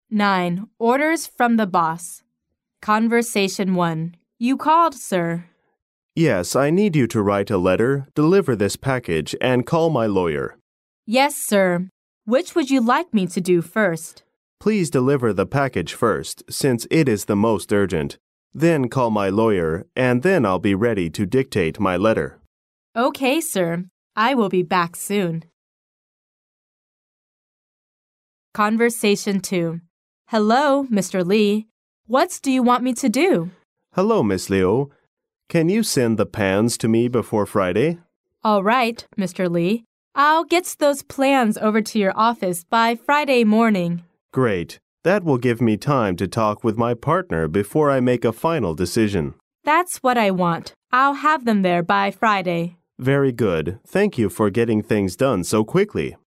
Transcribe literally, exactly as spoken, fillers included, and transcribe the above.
nine. Orders from the boss. Conversation one. You called, sir. Yes, I need you to write a letter, deliver this package, and call my lawyer. Yes, sir. Which would you like me to do first? Please deliver the package first, since it is the most urgent. Then call my lawyer, and then I'll be ready to dictate my letter. Okay, sir. I will be back soon. Conversation two. Hello, Mister Lee. What do you want me to do? Hello, Miss Liu. Can you send the pans to me before Friday? All right, Mister Lee. I'll get those plans over to your office by Friday morning. Great. That will give me time to talk with my partner before I make a final decision. That's what I want. I'll have them there by Friday. Very good. Thank you for getting things done so quickly.